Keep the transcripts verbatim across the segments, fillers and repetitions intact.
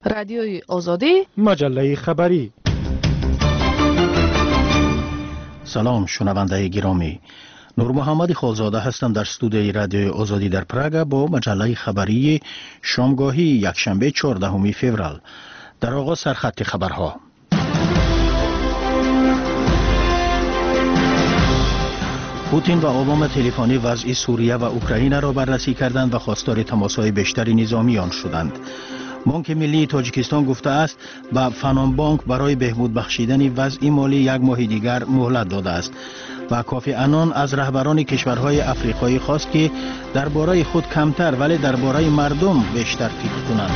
رادیوی آزادی، مجله خبری. سلام شنونده گرامی، نور محمد خالزاده هستم در استودیوی رادیوی آزادی در پراگ با مجله خبری شامگاهی یکشنبه چهاردهم فوریه. در آغاز سرخط خبرها. پوتین و اوباما تلفنی وضع سوریه و اوکراین را بررسی کردند و خواستار تماس‌های بیشتر نظامیان شدند. بانک ملی تاجیکستان گفته است به فنان بانک برای بهبود بخشیدن وضع مالی یک ماه دیگر مهلت داده است و کافی عنان از رهبران کشورهای افریقایی خواست که درباره خود کمتر ولی درباره مردم بیشتر فکر کنند.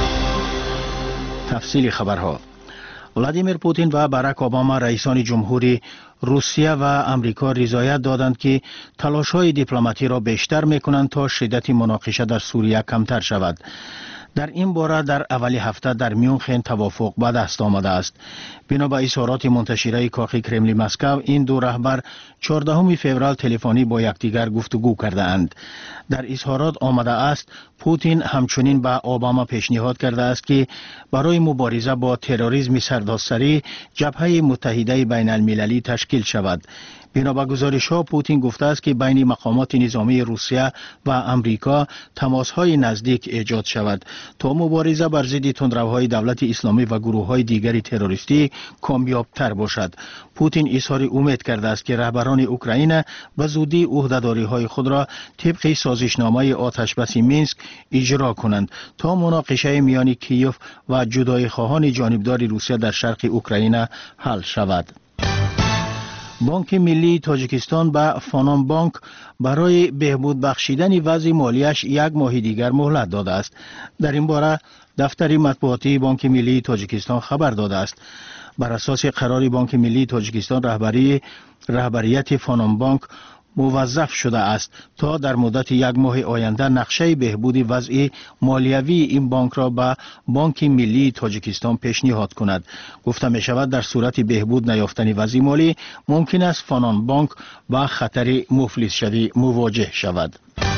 تفصیل خبرها. ولادیمیر پوتین و باراک اوباما رئیسان جمهوری روسیه و امریکا رضایت دادند که تلاش‌های دیپلماتی را بیشتر می‌کنند تا شدت مناقشه در سوریه کمتر شود. در این باره در اول هفته در میونخن توافق به دست آمده است. بنا به اظهارات منتشره کاخ کرملین مسکو، این دو رهبر چهاردهم فوریه تلفنی با یکدیگر گفتگو کرده اند. در اظهارات آمده است پوتین همچنین به اوباما پیشنهاد کرده است که برای مبارزه با تروریسم سرتاسری جبهه متحده بین المللی تشکیل شود. بنا به گزارش‌ها پوتین گفته است که بین مقامات نظامی روسیه و امریکا تماس‌های نزدیک ایجاد شود تا مبارزه بر ضد تندروهای دولت اسلامی و گروه‌های دیگر تروریستی کامیاب‌تر باشد. پوتین اظهار امید کرده است که رهبران اوکراین به زودی عهده‌داری‌های خود را طبق سازشنامه آتش‌بس مینسک اجرا کنند تا مناقشه میان کیف و جدایی‌خواهان جانبدار روسیه در شرق اوکراین حل شود. بانک ملی تاجیکستان به فنان بانک برای بهبود بخشیدن وضع مالیش یک ماه دیگر مهلت داده است. در این باره دفتر مطبوعاتی بانک ملی تاجیکستان خبر داده است. بر اساس قرار بانک ملی تاجیکستان رهبری رهبریت فنان بانک موظف شده است تا در مدت یک ماه آینده نقشه بهبود وضع مالیوی این بانک را به بانک ملی تاجیکستان پیشنهاد کند. گفته می شود در صورت بهبود نیافتن وضع مالی ممکن است فنان بانک با خطر مفلس شدی مواجه شود.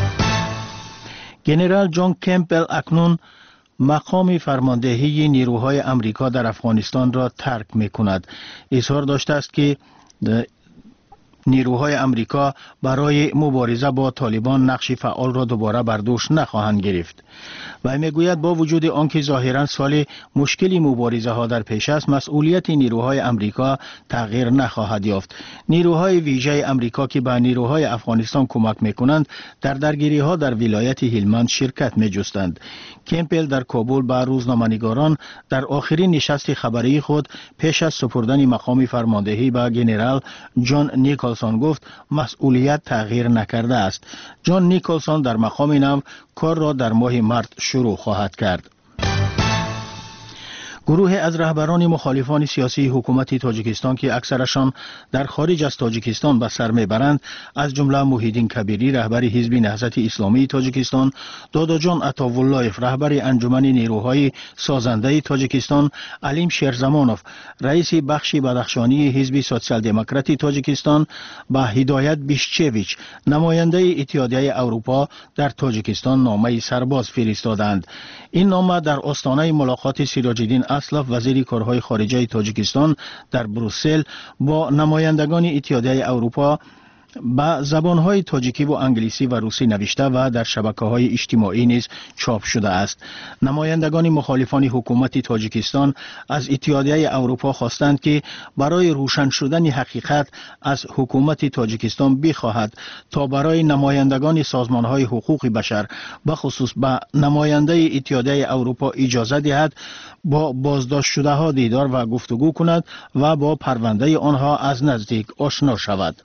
ژنرال جان کمپبل اکنون مقام فرماندهی نیروهای امریکا در افغانستان را ترک می کند. اظهار داشته است که نیروهای امریکا برای مبارزه با طالبان نقش فعال را دوباره بر دوش نخواهند گرفت. و میگوید با وجود آنکه ظاهرا سال مشکلی مبارزه ها در پیش است، مسئولیت نیروهای امریکا تغییر نخواهد یافت. نیروهای ویژه امریکا که به نیروهای افغانستان کمک میکنند در درگیری ها در ولایت هلمند شرکت میجستند. کمپل در کابل به روزنامه‌نگاران در آخرین نشست خبری خود پیش از سپردن مقام فرماندهی به ژنرال جان نیکلسون گفت مسئولیت تغییر نکرده است. جان نیکلسون در مقام نو کار را در ماه مارس شروع خواهد کرد. گروه از رهبران مخالفان سیاسی حکومت تاجیکستان که اکثرشان در خارج از تاجیکستان به سر میبرند، از جمله موحیدین کبیری رهبر حزب نهضت اسلامی تاجیکستان، داداجان عطااللهیف رهبر انجمن نیروهای سازنده تاجیکستان، علیم شیرزمانوف رئیس بخش بدخشانی حزب سوسیال دموکرات تاجیکستان و هدایت بیشچویچ نماینده اتحادیه اروپا در تاجیکستان نامه سرباز فرستادند. این نامه در آستانه ملاقات سراج الدین اسلف وزیر کارهای خارجه تاجیکستان در بروسل با نمایندگان اتحادیه اروپا با زبانهای تاجیکی و انگلیسی و روسی نوشته و در شبکه‌های اجتماعی نیز چاپ شده است. نمایندگان مخالفان حکومت تاجیکستان از اتحادیه اروپا خواستند که برای روشن شدن حقیقت از حکومت تاجیکستان بخواهد تا برای نمایندگان سازمانهای حقوق بشر به خصوص به نماینده اتحادیه اروپا اجازه دهد با بازداشت شده ها دیدار و گفتگو کند و با پرونده آنها از نزدیک آشنا شود.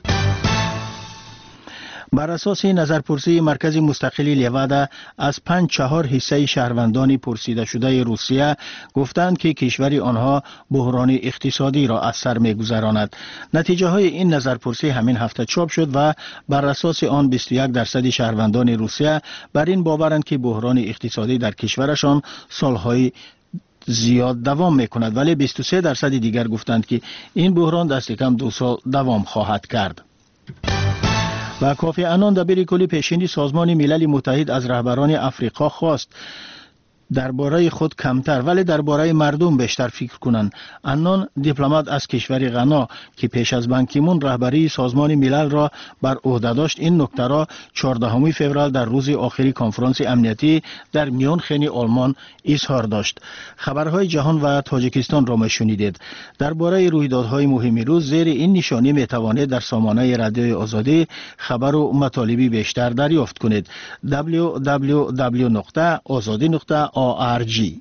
بر اساس نظرپرسی مرکز مستقل لیوادا از پنج چهار حصه شهروندان پرسیده شده روسیه گفتند که کشور آنها بحران اقتصادی را از سر می‌گذراند. نتیجه های این نظرپرسی همین هفته چاپ شد و بر اساس آن بیست و یک درصد شهروندان روسیه بر این باورند که بحران اقتصادی در کشورشان سالهای زیاد دوام می‌کند، ولی بیست و سه درصد دیگر گفتند که این بحران دست کم دو سال دوام خواهد کرد. و کافی عنان دبیر کل پیشین سازمان ملل متحد از رهبران افریقا خواست درباره خود کمتر ولی درباره مردم بیشتر فکر کنند. انان دیپلمات از کشور غنا که پیش از بان کی مون رهبری سازمان ملل را بر عهده داشت این نکته را چهاردهم فوریه در روز آخری کنفرانس امنیتی در میونخ آلمان اظهار داشت. خبرهای جهان و تاجیکستان را شنیدید. درباره رویدادهای مهم روز زیر این نشانی می توانید در سامانه رادیوی آزادی خبر و مطالبی بیشتر دریافت کنید. دبلیو دبلیو دبلیو نقطه آزادی نقطه او آر جی.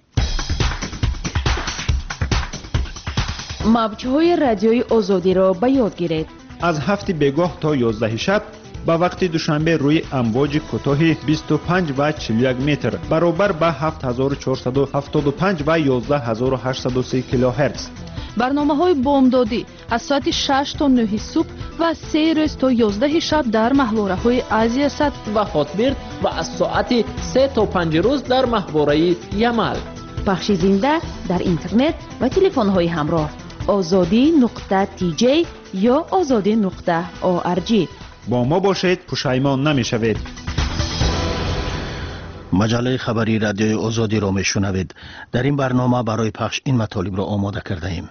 موجهای رادیوی آزادی را به یاد گیرید. از هفت بگاه تا یازده شب با وقت دوشنبه روی امواج کوتاه بیست و پنج و چهل و یک متر برابر به هفت هزار و چهارصد و هفتاد و پنج و یازده هزار و هشتصد و سی کیلوهرتز. برنامه های بامدادی از ساعت شش تا نه صبح و سه روز تا یازده شب در محوره های آسیا صد و هاتبرد و از ساعت سه تا پنج روز در محوره یمل. پخش زنده در اینترنت و تلفن های همراه آزادی نقطه تی جی یا آزادی نقطه او آر جی. با ما باشید، پشیمان نمیشوید. مجله خبری رادیوی آزادی را میشنوید. در این برنامه برای پخش این مطالب را آماده کرده ایم.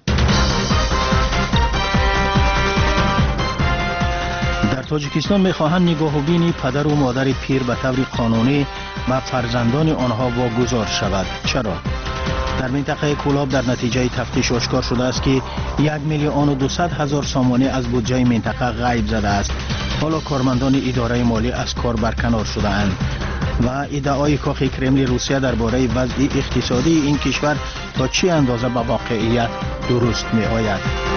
در تاجیکستان میخواهند نگاهبینی پدر و مادر پیر به طور قانونی به فرزندان آنها واگذار شود. چرا؟ در منطقه کولاب در نتیجه تفتیش آشکار شده است که یک میلیون و دویست هزار سامانه از بودجه منطقه غیب زده است. حالا کارمندان اداره مالی از کار برکنار شده اند و ادعای کاخ کرملین روسیه درباره وضع اقتصادی این کشور تا چه اندازه به واقعیت درست می آید.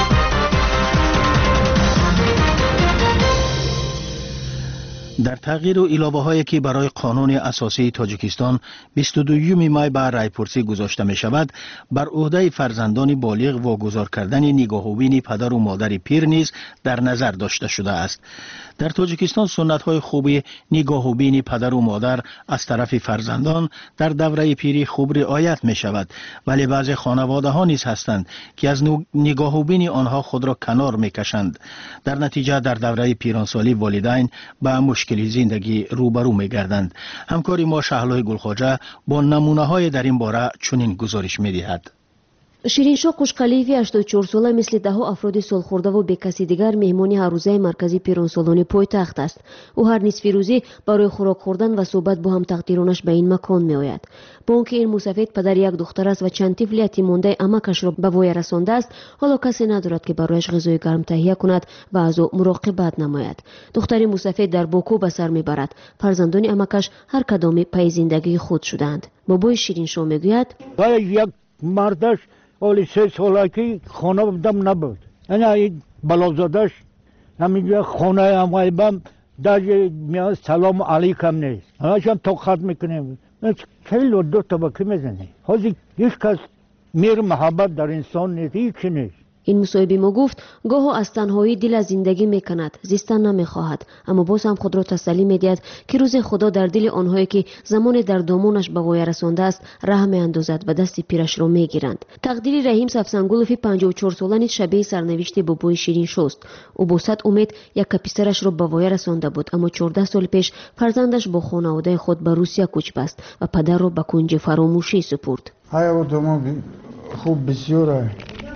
در تغییر و علاوه هایی که برای قانون اساسی تاجیکستان بیست و دوم مای به رایپرسی گذاشته می شود، بر عهده فرزندان بالغ واگذار کردن نگاهبین پدر و مادر پیر نیز در نظر داشته شده است. در تاجیکستان سنت های خوبی نگاهبین پدر و مادر از طرف فرزندان در دوره پیری خوب رعایت می شود، ولی بعضی خانواده ها نیز هستند که از نگاهبین آنها خود را کنار می کشند. در نتیجه در دوره پیرانسالی والدین به مشکلی زندگی روبرو می گردند. همکاری ما شهلای گلخواجه با نمونه های در این باره چنین گزارش می دهد. شیرینشاه قوشقلیفی هشتاد و چهار ساله مثل ده افراد سالخورده و بیکسی دیگر مهمان هر روزه مرکزی پیرانسالان پایتخت است. او هر نصف روزی برای خوراک خوردن و صحبت با هم تقدیرانش به این مکان می آید. با آنکه این مسافر پدر یک دختر است و چند طفل یتیم مانده عمکش را به وی رسانده است، حالا کسی ندارد که برایش غذای گرم تهیه کند و از او مراقبت نماید. دختر مسافر در باکو به سر میبرد. فرزندان عمکش هر کدام پای زندگی خود شدند. بابای شیرینشاه میگوید یک مردش اولی سه ساله که خانه بودم نبود. این بلازادش نمیگه خانه همه بام در میاد سلام علیکم نیست. همش هم توقعت میکنیم. خیلی دو طبقه میزنه. حاضر هیچ کس میر محبت در انسان نیست. هیچی نیست. این مصاحبه ما گفت گاه از تنهایی دل از زندگی میکند، زیستن نمیخواهد، اما باز هم خود را تسلی میدهد که روز خدا در دل آنهایی که زمان در دامانش به وی رسانده است رحم اندازد و دست پیرش را میگیرند. تقدیر رحیم سفسنگولوفی پنجاه و چهار ساله نیز شبیه سرنوشت بابای شیرینشاه است. او با صد امید یک پسرش را به وی رسانده بود، اما چهارده سال پیش فرزندش با خانواده خود به روسیه کوچ بست و پدر را به کنج فراموشی سپرد. های دوم خوب بسیاره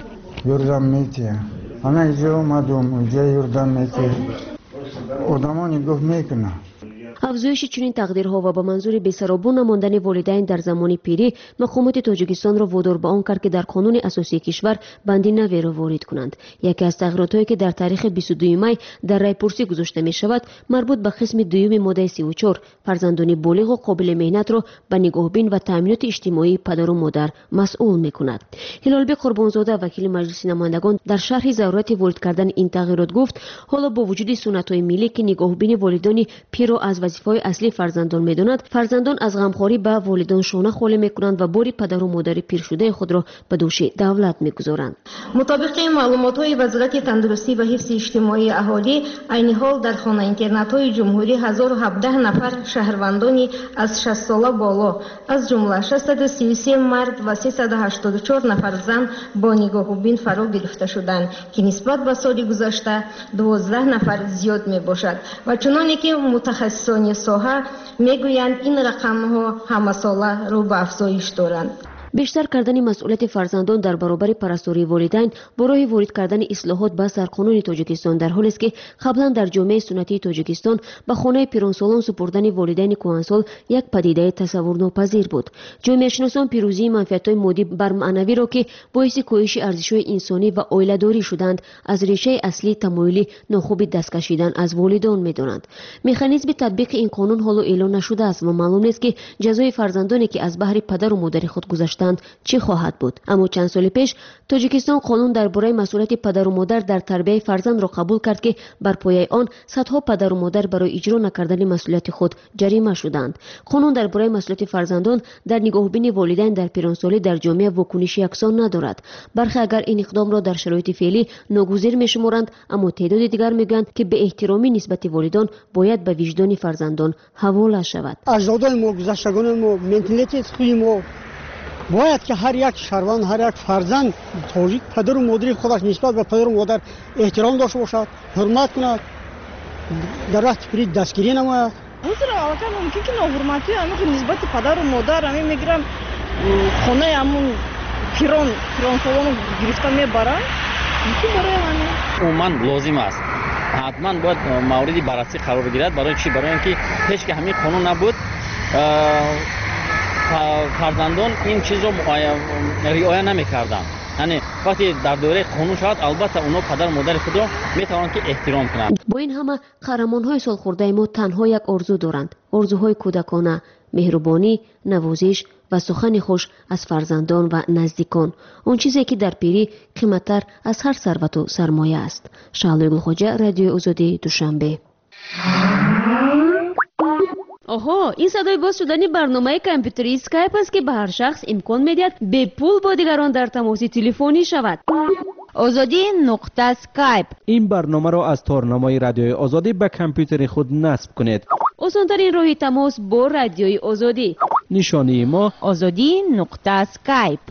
یردم میتیه. همه اینجا اومدم اونجا یردم میتیه. آدمانی گفت میکنه. افزایش چنین تقدیرها و با منظور بی‌سرابون نماندن والدین در زمان پیری، مقامات تاجیکستان را وادار به آن کرد که در قانون اساسی کشور بندی نوی را وارد کنند. یکی از تغییرات‌هایی که در تاریخ بیست و دوم می در رایپرسی گذاشته می شود مربوط به قسم دوم ماده سی و چهار فرزندان بالغ و قابل مهنت را به نگاهبین و تامینات اجتماعی پدر و مادر مسئول می کند. هلالبی قربانزاده وکیل مجلس نمایندگان در شرح ضرورت وارد کردن این تغییرات گفت حالا با وجود سنت‌های ملی که نگاهبین والدان پیر را از وظیفه‌های اصلی فرزندان می‌داند، فرزندان از غمخواری به والدان شانه خالی می‌کنند و باری پدر و مادر پیر شده خود را به دوش دولت می‌گذارند. مطابق معلومات‌های وزارت تندرستی و حفظ اجتماعی اهالی، عین حال در خانه اینترنت‌های جمهوری هزار و هفده نفر شهروندان از شصت ساله بالا از جمله ششصد و سی و سه مرد و سیصد و هشتاد و چهار نفر زن با نگاهبین فرا گرفته شدند که نسبت به سال گذشته دوازده نفر زیاد میباشد و چنانکه متخصصان соҳа мегӯянд ин рақамҳо ҳамасола рӯ ба афзоиш доранд. бештар кардани масъулияти фарзандон дар баробари парастории волидайн бо роҳи ворид кардани ислоҳот ба сарқонуни тоҷикистон дар ҳолест ки қаблан дар ҷомеаи суннатии тоҷикистон ба хонаи пиронсолон супурдани волидайни кӯҳансол як падидаи тасаввурнопазир буд. ҷомеашиносон пирӯзии манфиатҳои моддӣ бар маънавиро ки боиси коҳиши арзишҳои инсонӣ ва оиладорӣ шуданд аз решаи аслии тамоили нохуби даст кашидан аз волидон медонанд. механизми татбиқи ин қонун ҳоло эълон нашудааст ва маълум нест ки ҷазои фарзандоне ки аз баҳри падару модари худ гузаштанд чӣ хоҳад буд. аммо чанд соли пеш тоҷикистон қонун дар бораи масъулияти падару модар дар тарбияи фарзандро қабул кард ки бар пояи он садҳо падару модар барои иҷро накардани масъулияти худ ҷарима шуданд. қонун дар бораи масъулияти фарзандон дар нигоҳубини волидайн дар пиронсолӣ дар ҷомеа вокуниши яксон надорад. бархе агар ин иқдомро дар шароити феълӣ ногузир мешуморанд, аммо теъдоди дигар мегӯянд ки беэҳтиромӣ нисбати волидон бояд ба виҷдони фарзандон ҳавола шавад. аҷдодони мо, гузаштагони мо, менталитети худи мо бояд ки ҳар як шаҳрванд, ҳар як фарзанд тоҷик падару модари худаш нисбат ба падару модар эҳтиром дошта бошад, ҳурмат кунад, дар вақти пирӣ дастгирӣ намояд. ҳозир аллакай мумкин ки ноҳурматӣ ҳамин нисбати падару модар ҳамин мегирам хонаи ҳамун пирон пиронсолоно гирифта мебаранд. мумкин барои ҳамин умуман лозим аст, ҳатман бояд мавриди баррасӣ қарор гирад. барои чӣ? барои ин ки ҳеҷ ки ҳамин қонун набуд, фарзандон ин чизро риоя намекарданд. яъне вақте дар доираи қонун шавад, албатта онҳо падару модари худро метавонанд ки эҳтиром кунанд. бо ин ҳама қаҳрамонҳои солхӯрдаи мо танҳо як орзу доранд, орзуҳои кӯдакона, меҳрубонӣ, навозиш ва сухани хуш аз фарзандон ва наздикон, он чизе ки дар пирӣ қиматтар аз ҳар сарвату сармоя аст. шаҳлои гулхоҷа, радиои озодӣ, душанбе. оҳо, ин садои боз шудани барномаи компютерии скайп аст ки ба ҳар шахс имкон медиҳад бепул бо дигарон дар тамоси телефонӣ шавад. озодӣ нуқта скайп. ин барномаро аз торнамои радиои озодӣ ба компютери худ насб кунед. осонтарин роҳи тамос бо радиои озодӣ. нишонии мо озодӣ нуқта скайп.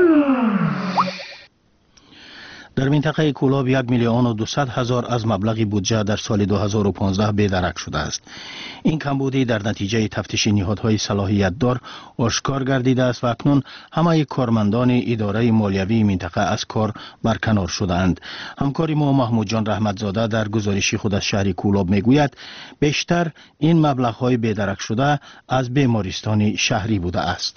дар минтақаи кӯлоб як миллиону дусад ҳазор аз маблағи буҷа дар соли ду ҳазору понздаҳ бедарак шудааст. ин камбудӣ дар натиҷаи тафтиши ниҳодҳои салоҳиятдор ошкор гардидааст ва акнун ҳамаи кормандони идораи молиявии минтақа аз кор барканор шудаанд. ҳамкори мо маҳмудҷон раҳматзода дар гузориши худ аз шаҳри кӯлоб мегӯяд бештар ин маблағҳои бедаракшуда аз бемористони шаҳрӣ будааст.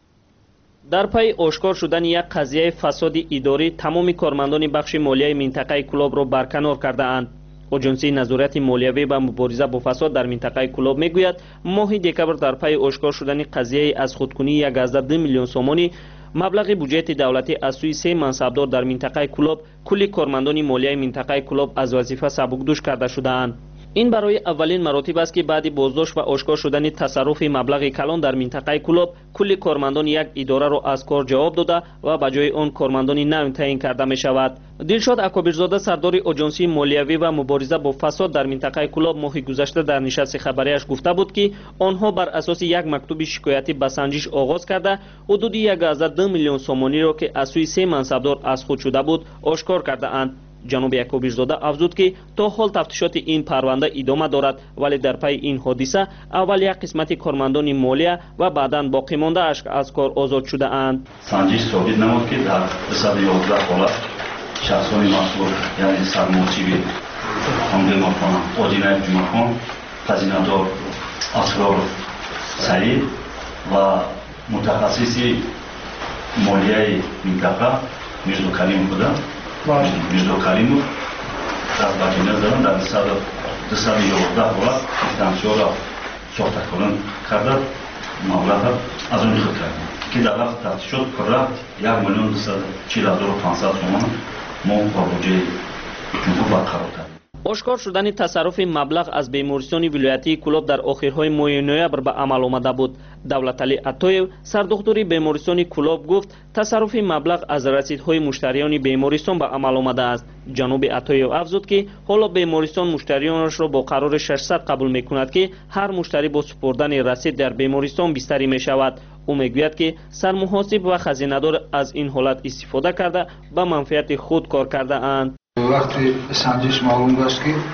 дар пайи ошкор шудани як қазияи фасоди идорӣ тамоми кормандони бахши молияи минтақаи кӯлобро барканор кардаанд. оҷонсии назорати молиявӣ ва мубориза бо фасод дар минтақаи кӯлоб мегӯяд моҳи декабр дар пайи ошкор шудани қазияи аз худкунии ягоздаҳ миллион сомонӣ маблағи буҷети давлатӣ аз сӯи се мансабдор дар минтақаи кӯлоб кулли кормандони молияи минтақаи кӯлоб аз вазифа сабукдӯш карда шудаанд. ин барои аввалин маротиб аст ки баъди боздошт ва ошкор шудани тасарруфи маблағи калон дар минтақаи кӯлоб кулли кормандони як идораро аз кор ҷавоб дода ва ба ҷои он кормандони нав таъин карда мешавад. дилшод акобирзода сардори оҷонсии молиявӣ ва мубориза бо фасод дар минтақаи кӯлоб моҳи гузашта дар нишасти хабарияш гуфта буд ки онҳо бар асоси як мактуби шикоятӣ ба санҷиш оғоз карда ҳудуди ягоздаҳ миллион сомониро ки аз сӯи се мансабдор аз худ шуда буд ошкор кардаанд. ҷаноби якобирзода афзуд ки то ҳол тафтишоти ин парванда идома дорад, вале дар пайи ин ҳодиса аввал як қисмати кормандони молия ва баъдан боқимондааш аз кор озод шудаанд. санҷиш собит намуд ки дар дусаду ёздаҳ ҳолат шахсони масъул, яъне сармочиби ҳамдемахон оҷинаев ҷумахон, хазинадор асрор саид ва мутахассиси молияи минтақа мирзо каримов буда мирзо каримов аз баҷина задан дар дусаду ёздаҳ ҳолат стансияро сохтакунон карда маблағро аз он худ кардем ки дар вақти тафтишот пурра як миллион дусад чил ҳазору пансад сомон мо ба буҷаи ҷумҳур барқарор кардем. ошкор шудани тасарруфи маблағ аз бемористони вилоятии кӯлоб дар охирҳои моҳи ноябр ба амал омада буд. давлаталӣ атоев сардухтури бемористони кӯлоб гуфт тасарруфи маблағ аз расидҳои муштариёни бемористон ба амал омадааст. ҷаноби атоев афзуд ки ҳоло бемористон муштариёнашро бо қарори шашсад қабул мекунад ки ҳар муштарӣ бо супурдани расид дар бемористон бистарӣ мешавад. ӯ мегӯяд ки сармуҳосиб ва хазинадор аз ин ҳолат истифода карда ба манфиати худ кор кардаанд. вақти санҷиш маълум гашт ки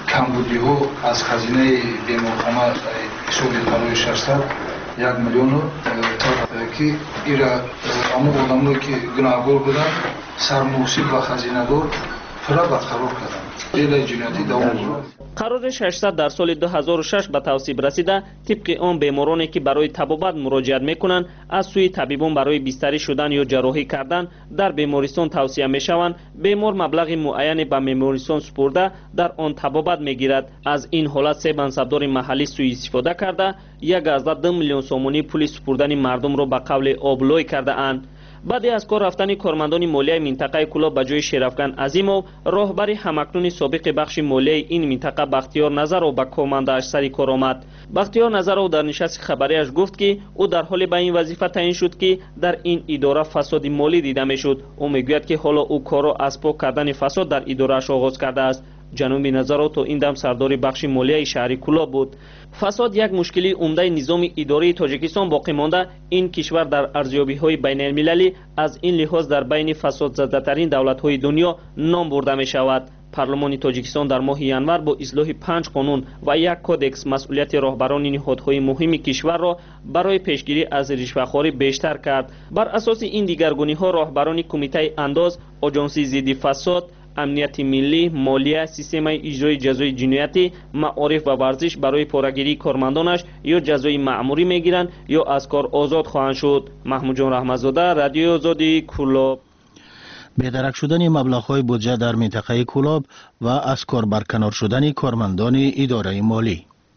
камбудиҳо аз ҳазинаи беморхона ҳисоби барои шашсад як миллиону ки ира аму одамое ки гунаҳгор буданд сармусиб ва хазинадор пурра бадқарор карданд. делаи ҷиноятӣ давом бурд. қарори шашсад дар соли ду ҳазору шаш ба тавсиб расида, тибқи он бемороне ки барои табобат муроҷиат мекунанд аз сӯи табибон барои бистарӣ шудан ё ҷарроҳӣ кардан дар бемористон тавсия мешаванд, бемор маблағи муайяне ба бемористон супурда дар он табобат мегирад. аз ин ҳолат се мансабдори маҳаллӣ сӯистифода карда ягазда ду миллион сомонӣ пули супурдани мардумро ба қавли облой кардаанд. баъди аз кор рафтани кормандони молияи минтақаи Кӯлоб ба ҷои Шерафган Азимов, роҳбари ҳамакнуни собиқи бахши молияи ин минтақа Бахтиёр Назаров ба командааш сари кор омад. Бахтиёр Назаров дар нишасти хабариаш гуфт ки ӯ дар ҳоле ба ин вазифа таъин шуд ки дар ин идора фасоди молӣ дида мешуд. ӯ мегӯяд ки ҳоло ӯ корро аз пок кардани фасод дар идорааш оғоз кардааст. ҷаноби Назаров то ин дам сардори бахши молияи шаҳри Кӯлоб буд. фасод як мушкили умдаи низоми идории Тоҷикистон боқӣ монда, ин кишвар дар арзёбиҳои байналмилалӣ аз ин лиҳоз дар байни фасодзадатарин давлатҳои дунё ном бурда мешавад. парлумони Тоҷикистон дар моҳи январ бо ислоҳи панҷ қонун ва як кодекс масъулияти роҳбарони ниҳодҳои муҳими кишварро барои пешгирӣ аз ришвахорӣ бештар кард. бар асоси ин дигаргуниҳо роҳбарони кумитаи андоз, оҷонсии зидди фасод, амнияти миллӣ, молия, системаи иҷрои ҷазои ҷиноятӣ, маориф ва варзиш барои порагирии кормандонаш ё ҷазои маъмурӣ мегиранд ё аз кор озод хоҳанд шуд. маҳмудҷон раҳматзода, радиои озодӣ, Кӯлоб. бедарак шудани маблағҳои буҷа дар минтақаи Кӯлоб ва аз кор барканор шудани кормандони идораи молӣ.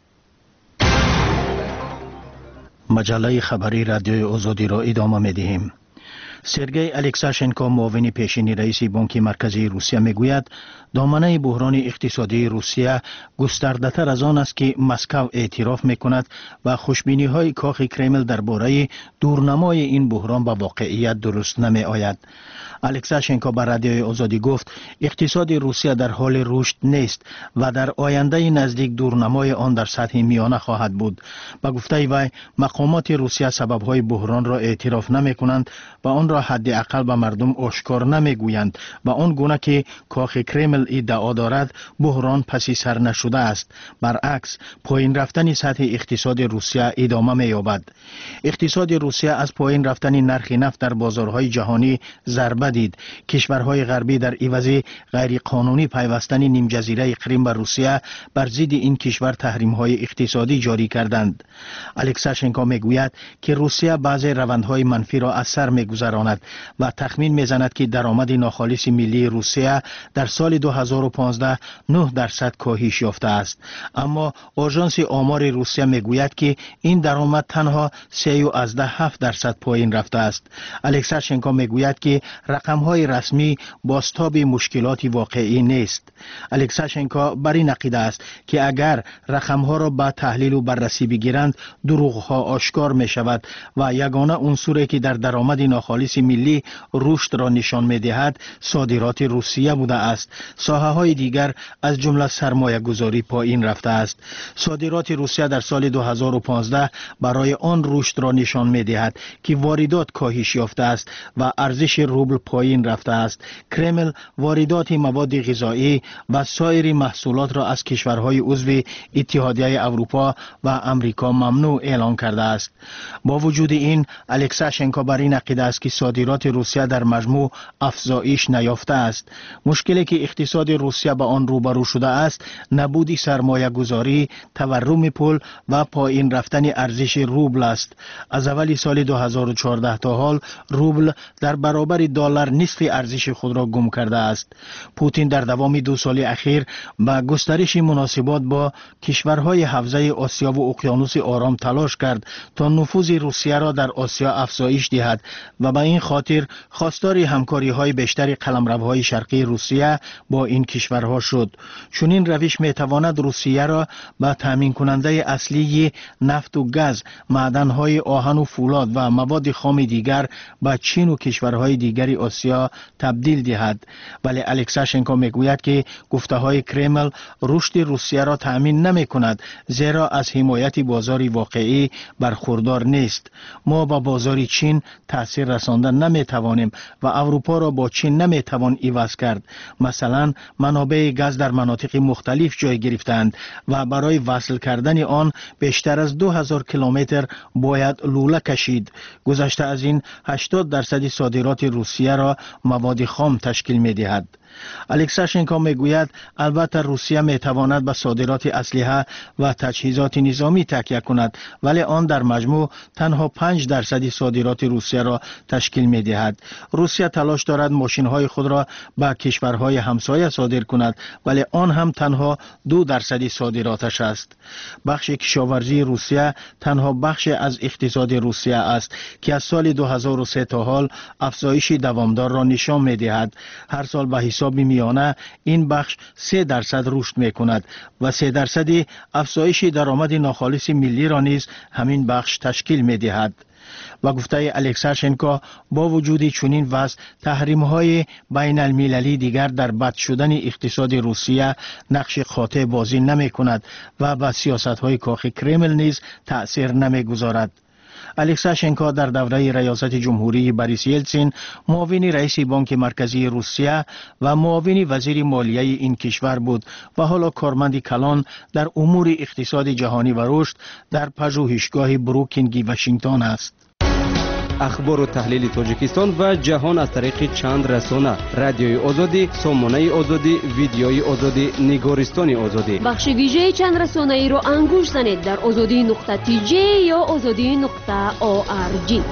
маҷаллаи хабари радиои озодиро идома медиҳем. сергей алексашенко, муовини пешини раиси бонки марказии русия, мегӯяд доманаи буҳрони иқтисодии русия густардатар аз он аст ки Москав эътироф мекунад ва хушбиниҳои кохи Кремл дар бораи дурнамои ин буҳрон ба воқеият дуруст намеояд. алексашенко ба радиои озодӣ гуфт, иқтисоди русия дар ҳоли рушд нест ва дар ояндаи наздик дурнамои он дар сатҳи миёна хоҳад буд. ба гуфтаи вай, мақомоти русия сабабҳои буҳронро эътироф намекунанд ва онро ҳадди ақал ба мардум ошкор намегӯянд ва он гуна ки кохи Кремл иддао дорад, буҳрон паси сар нашуда аст. баръакс, поин рафтани сатҳи иқтисоди русия идома меёбад. иқтисоди русия аз поин рафтани нархи нафт дар бозорҳои ҷаҳонӣ зарба дид. кишварҳои ғарбӣ дар ивази ғайриқонунӣ пайвастани нимҷазираи Крим ба русия бар зидди ин кишвар таҳримҳои иқтисодӣ ҷорӣ карданд. алексашенко мегӯяд ки русия баъзе равандҳои манфиро аз сар мегузаронад ва тахмин мезанад ки даромади нохолиси миллии русия дар соли ду ҳазору понздаҳ нӯҳ дарсад коҳиш ёфтааст. аммо ожонси омори русия мегӯяд ки ин даромад танҳо сею аздаҳ ҳафт дарсад поин рафтааст. алексашенко мегӯяд ки рақамҳои расмӣ бозтоби мушкилоти воқеӣ нест. алексашенко бар ин ақида аст ки агар рақамҳоро ба таҳлилу баррасӣ бигиранд, дурӯғҳо ошкор мешавад ва ягона унсуре ки дар даромади нохолиси миллӣ рушдро нишон медиҳад, содироти русия будааст. соҳаҳои дигар аз ҷумла сармоягузорӣ поин рафтааст. содироти русия дар соли ду ҳазору понздаҳ барои он рушдро нишон медиҳад ки воридот коҳиш ёфтааст ва арзиши рубл поин рафтааст. Кремл воридоти маводи ғизоӣ ва соири маҳсулотро аз кишварҳои узви иттиҳодияи аврупо ва амрико мамнӯъ эълон кардааст. бо вуҷуди ин, алексашенко бар ин ақида аст ки содироти русия дар маҷмӯъ афзоиш наёфтааст. мушкиле ки иқтисоди русия ба он рӯбарӯ шудааст, набуди сармоягузорӣ, таварруми пул ва поин рафтани арзиши рубл аст. аз аввали соли ду ҳазору чордаҳ то ҳол рубл дар баробари доллар нисфи арзиши худро гум кардааст. путин дар давоми ду соли ахир ба густариши муносибот бо кишварҳои ҳавзаи осиёву уқёнуси ором талош кард то нуфузи русияро дар осиё афзоиш диҳад ва ба ин хотир хостори ҳамкориҳои бештари қаламравҳои шарқии русия бо ин кишварҳо шуд. чунин равиш метавонад русияро ба таъминкунандаи аслии нафту газ, маъданҳои оҳану фулод ва маводи хоми дигар ба чин و کشورهای دیگری آسیا تبدیل دهد. ولی الکساشنکو میگوید که گفته های کرمل رشد روسیه را تأمین نمی کند، زیرا از حمایت بازار واقعی برخوردار نیست. ما با بازار چین تاثیر رساندن نمی توانیم و اروپا را با چین نمی توان عوض کرد. مثلا منابع گاز در مناطق مختلف جای گرفتند و برای وصل کردن آن بیشتر از دو هزار کیلومتر باید لوله کشید. گذشته از این هشتاد درصد صادرات روسیه را مواد خام تشکیل می دهد. الکساشنکو میگوید البته روسیه می تواند به صادرات اسلحه و تجهیزات نظامی تکیه کند، ولی آن در مجموع تنها پنج درصد صادرات روسیه را تشکیل می دهد. روسیه تلاش دارد ماشین های خود را به کشورهای همسایه صادر کند، ولی آن هم تنها دو درصد صادراتش است. بخش کشاورزی روسیه تنها بخش از اقتصاد روسیه است که از سال دو هزار و سه تا حال افزایش دوامدار را نشان می دهد. هر سال به حساب میانه این بخش سه درصد رشد می کند و سه درصد افزایش درآمد ناخالص ملی را نیز همین بخش تشکیل می دهد. و گفته الکساشنکو با وجود چنین وضع تحریم های بین المللی دیگر در بد شدن اقتصاد روسیه نقش قاطع بازی نمی کند و به سیاست های کاخ کرمل نیز تأثیر نمی گذارد. الکساشنکو در دوره ریاست جمهوری بوریس یلتسین معاون رئیس بانک مرکزی روسیه و معاون وزیر مالیه این کشور بود و حالا کارمند کلان در امور اقتصاد جهانی و رشد در پژوهشگاه بروکینگ واشنگتن است. اخبار و تحلیل تاجیکستان و جهان از طریق چند رسانه: رادیوی آزادی، سامانه آزادی، ویدیوی آزادی، نگارستان آزادی. بخش ویژه چند رسانه ای را انگوش زنید در آزادی نقطه تی جی یا آزادی نقطه او آر جی.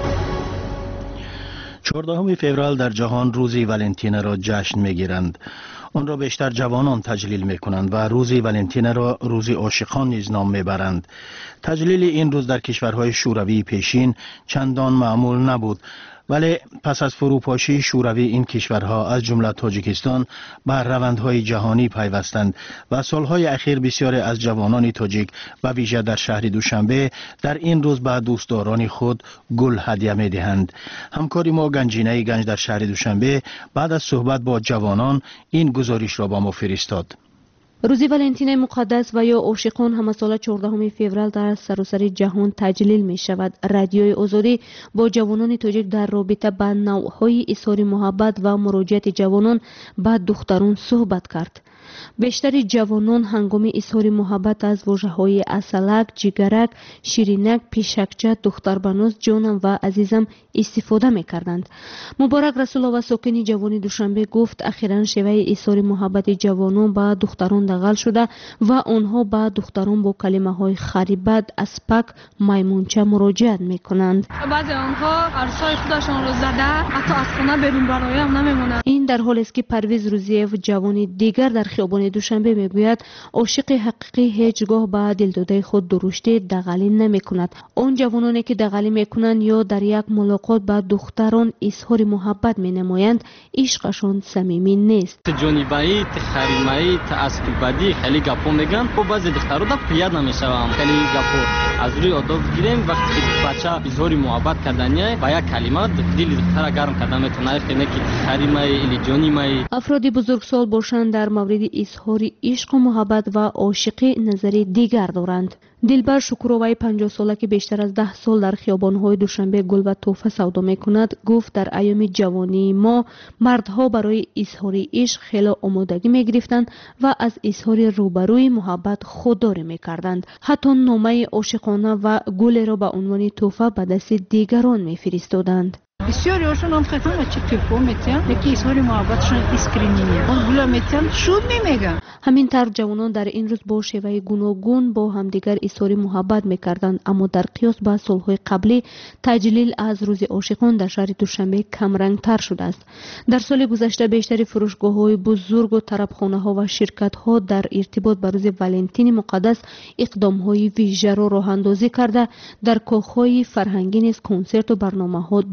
چهاردهم فوریه در جهان روز ولنتین را جشن میگیرند. آن را بیشتر جوانان تجلیل می کنند و روز ولنتین را روز عاشقان نیز نام میبرند. تجلیل این روز در کشورهای شوروی پیشین چندان معمول نبود، ولی پس از فروپاشی شوروی این کشورها از جمله تاجیکستان به روندهای جهانی پیوستند و سالهای اخیر بسیاری از جوانان تاجیک و ویژه در شهر دوشنبه در این روز به دوستداران خود گل هدیه می دهند. همکاری ما گنجینه گنج در شهر دوشنبه بعد از صحبت با جوانان این گزارش را با ما فرستاد. روز ولنتین مقدس و یا عاشقان همه سال چهاردهم فوریه در سراسر جهان تجلیل می شود. رادیوی آزادی با جوانان تاجیک در رابطه با نوعهای اظهار محبت و مراجعت جوانان به دختران صحبت کرد. بیشتر جوانان هنگام اظهار محبت از واژه‌های اصلک، جگرک، شیرینک، پیشکچه، دختربنوس، جانم و عزیزم استفاده می‌کردند. مبارک رسول و ساکن جوانی دوشنبه گفت اخیراً شیوه اظهار محبت جوانان به دختران دغل شده و آنها به دختران با کلمه‌های خریبت، اسپک، میمونچه مراجعت می‌کنند. بعضی آنها عروسای خودشان را زده حتی از خانه بیرون برایم نمی‌مانند. این در حالی است که پرویز روزیف جوانی دیگر در خیابان دوشنبه میگوید عاشق حقیقی هیچگاه به دلداده خود درشتی دغلی نمی کند. آن جوانانی که دغلی می کنند یا در یک ملاقات با دختران اظهار محبت می نمایند عشقشان صمیمی نیست. جانبایی، تخریمایی، تعصبی خیلی گپو میگن. خب بعضی دخترها دا پیاد نمیشوند. خیلی گپو از روی آداب گیریم وقتی که بچه اظهار محبت کردنیه با یک کلمه دل دختر گرم کرده میتونه. خیلی که تخریمایی الی جانیمایی. افراد بزرگسال باشند در مورد اظهار عشق و محبت و عاشقی نظری دیگر دارند. دلبر شکروی پنجاه ساله که بیشتر از ده سال در خیابان‌های دوشنبه گل و تحفه سودا می‌کند گفت در ایام جوانی ما مردها برای اظهار عشق خیلی آمادگی می‌گرفتند و از اظهار روبروی محبت خودداری می‌کردند. حتی نامه عاشقانه و گل را به عنوان تحفه به دست دیگران می‌فرستادند. بسیاری هاشون هم خیلی چه تلفن میتن یکی اظهار محبتشون اسکرینیه اون گلا میتن شود نمیگن. همین طور جوانان در این روز با شیوه گوناگون با همدیگر اظهار محبت میکردند، اما در قیاس با سالهای قبلی تجلیل از روز عاشقان در شهر دوشنبه کم رنگ تر شده است. در سال گذشته بیشتر فروشگاه‌های بزرگ و طربخانه‌ها و شرکت‌ها در ارتباط با روز ولنتین مقدس اقدام‌های ویژه را راه اندازی کرده در کاخ‌های فرهنگی نیز کنسرت و برنامه‌ها دایر می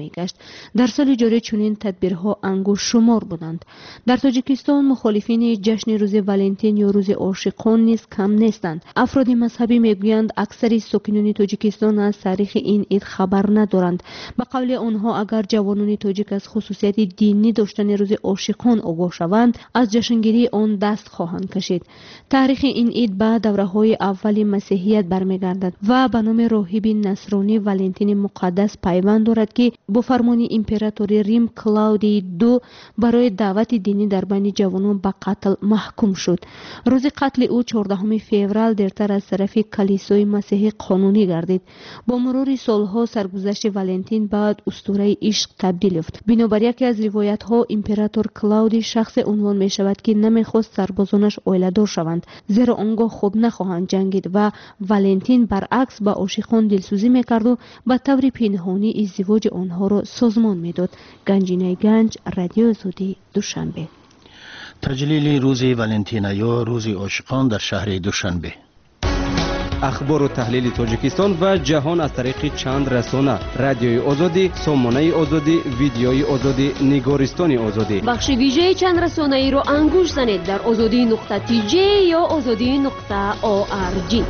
میگشت. در سال جاری چنین تدبیرها انگشت شمار بودند. در تاجیکستان مخالفین جشن روز ولنتین یا روز عاشقان نیز کم نیستند. افراد مذهبی میگویند اکثر ساکنان تاجیکستان از تاریخ این عید خبر ندارند. به قول آنها اگر جوانان تاجیک از خصوصیت دینی داشتن روز عاشقان آگاه شوند از جشنگیری آن دست خواهند کشید. تاریخ این عید به دوره‌های اول مسیحیت برمیگردد و به نام راهب نصرانی ولنتین مقدس پیوند دارد که با فرمان امپراتور ریم کلاودی دو برای دعوت دینی در بین جوانان به قتل محکوم شد. روز قتل او چهاردهم فوریه دیرتر از طرف کلیسای مسیحی قانونی گردید. با مرور سالها سرگذشت ولنتین بعد اسطوره عشق تبدیل یافت. بنابر یکی از روایت ها امپراتور کلاودی شخص عنوان می شود که نمیخواست سربازانش اویله‌دار شوند زیرا آنگاه خوب نخواهند جنگید و ولنتین برعکس به عاشقان دلسوزی میکرد و به طور پنهانی ازدواج آنها را سازمان میداد. گنجینه گنج، رادیو آزادی، دوشنبه. تجلیل روز ولنتین یا روز عاشقان در شهر دوشنبه. اخبار و تحلیل تاجیکستان و جهان از طریق چند رسانه: رادیوی آزادی، سامانه آزادی، ویدیوی آزادی، نگارستان آزادی. بخش ویژه چند رسانه ای رو انگوش زنید در آزادی نقطه تی جی یا آزادی نقطه او آر جی.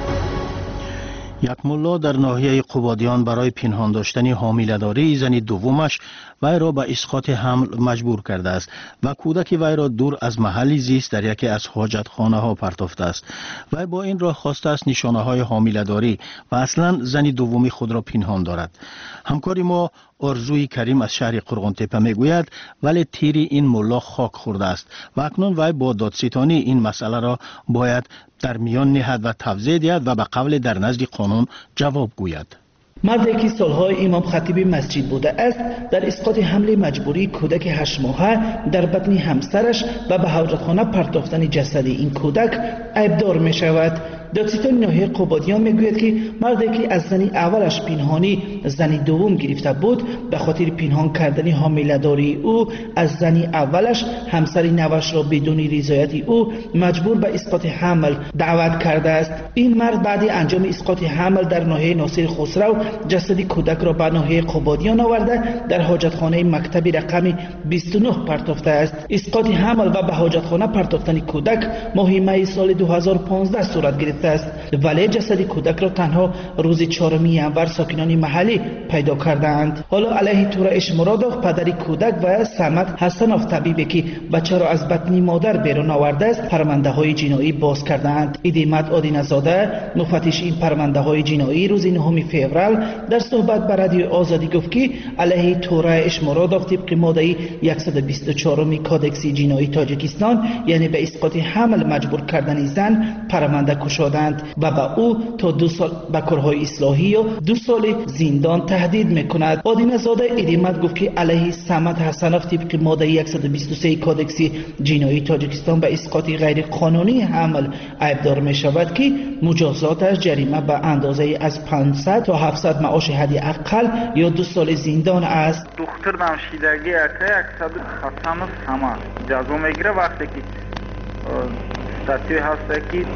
یک ملا در ناحیه قبادیان برای پنهان داشتن حامله‌داری زن دومش وی را به اسقاط حمل مجبور کرده است و کودک وی را دور از محل زیست در یکی از حاجتخانه ها پرتافته است. وی با این راه خواسته است نشانه های حامله‌داری و اصلا زن دومی خود را پنهان دارد. همکاری ما آرزوی کریم از شهر قرغن‌تپه میگوید ولی تیری این ملا خاک خورده است و اکنون وی با دادستانی این مسئله را باید در میان نهد و توضیح دهد و به قول در نزد قانون جواب گوید. مردی که سالهای امام خطیب مسجد بوده است در اسقاط حمل مجبوری کودک هشت ماهه در بطن همسرش و به حاجتخانه پرتافتن جسد این کودک عیبدار می شود. دادستان ناحیه قبادیان میگوید که مردی که از زن اولش پنهانی زن دوم گرفته بود به خاطر پنهان کردن حامله‌داری او از زن اولش همسر نوش را بدون رضایت او مجبور به اسقاط حمل دعوت کرده است. این مرد بعد انجام اسقاط حمل در ناحیه ناصر خسرو جسد کودک را به ناحیه قبادیان آورده در حاجتخانه مکتب رقم بیست و نه پرتافته است. اسقاط حمل و به حاجتخانه پرتافتن کودک ماه می سال دو هزار و پانزده صورت گرفته است، ولی جسد کودک را تنها روز چهارم ینور ساکنان محلی پیدا کردند. حالا علیه تورش مرادوف پدر کودک و سمت حسنوف طبیبی که بچه را از بطن مادر بیرون آورده است پرونده های جنایی باز کردند. ادیمت آدینزاده مفتش این پرونده های جنایی روز نهم فوریه در صحبت با رادیو آزادی گفت که علیه تورش مرادوف طبق ماده صد و بیست و چهار کادکس جنایی تاجیکستان یعنی به اسقاط حمل مجبور کردن زن پرونده گشادند و به او تا دو سال به کارهای اصلاحی و دو سال زندان تهدید میکند. آدینزاده ادیمت گفت که علیه سمت حسنوف طبق ماده صد و بیست و سه کادکس جنایی تاجیکستان به اسقاط غیر قانونی حمل عیبدار می شود که مجازاتش جریمه به اندازه از پانصد تا هفتصد معاش حداقل یا دو سال زندان است. دختر نمشیدگی اکه صد حسنوف همه جزا میگیره وقتی که استاتیوی هست که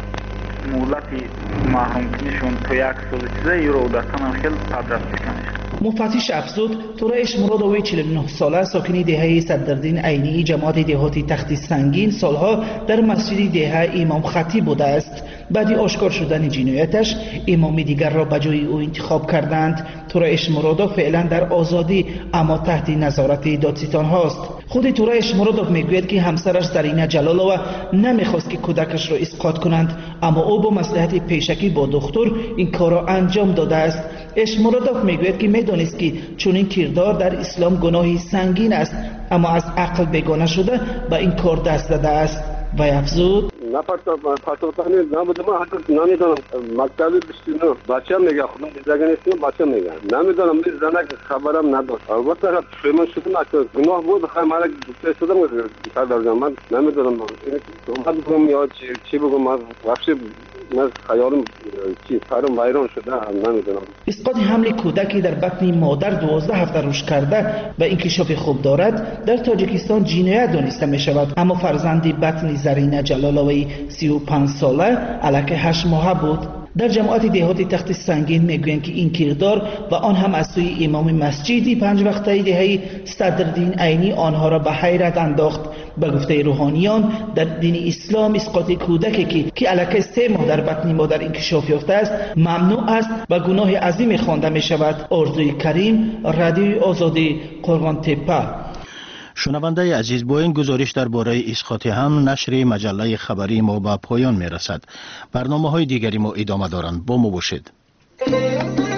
مولتی محروم کنیشون تو یک سال چیزه یورو دستان هم خیلی تدرس بکنیش. مفتش افزود تورش مرادوی چهل و نه ساله ساکن دهه صدردین عینی جماعت دهاتی تخت سنگین سالها در مسجد دهه امام خطیب بوده است. بعد آشکار شدن جنایتش امامی دیگر را به جای او انتخاب کردند. تورش مرادوف فعلا در آزادی اما تحت نظارت دادستان هاست. خود تورش مرادوف میگوید که همسرش زرینه جلالووا نمیخواست که کودکش را اسقاط کنند اما او با مصلحت پیشکی با دکتر این کار را انجام داده است. اش مرادوف میگوید که میدانست که چون این کردار در اسلام گناهی سنگین است اما از عقل بیگانه شده به این کار دست داده است و افزود پرتافتن نبوده. من حتی نمیدونم مکتب بیست و نه بچه هم میگه خودم دیدگه نیستیم بچه هم میگه نمیدونم این زنک خبرم نداشت. البته پیمان شدم که گناه بود خیلی من گفته شدم پدر جان من نمیدونم من بگم یا چی بگم من وقتی من خیالم چی فرم ویران شده نمیدونم. اسقاط حمل کودکی در بطن مادر دوازده هفته رشد کرده و انکشاف خوب دارد در تاجیکستان جنایت دانسته می شود اما فرزند بطن زرینه جلالوی سی و پنج ساله الک هشت ماهه بود. در جماعت دهات تخت سنگین میگویند که این کردار و آن هم از سوی امام مسجدی پنج وقته دهه صدرالدین عینی آنها را به حیرت انداخت. به گفته روحانیان در دین اسلام اسقاط کودکی که که علاقه سه ماه در بطن مادر انکشاف یافته است ممنوع است و گناه عظیم خوانده می شود. آرزوی کریم، رادیوی آزادی، قرغان تپه. شنونده عزیز، با این گزارش درباره اسقاط هم نشر مجله خبری ما به پایان می رسد. برنامه های دیگری ما ادامه دارند. با ما باشید.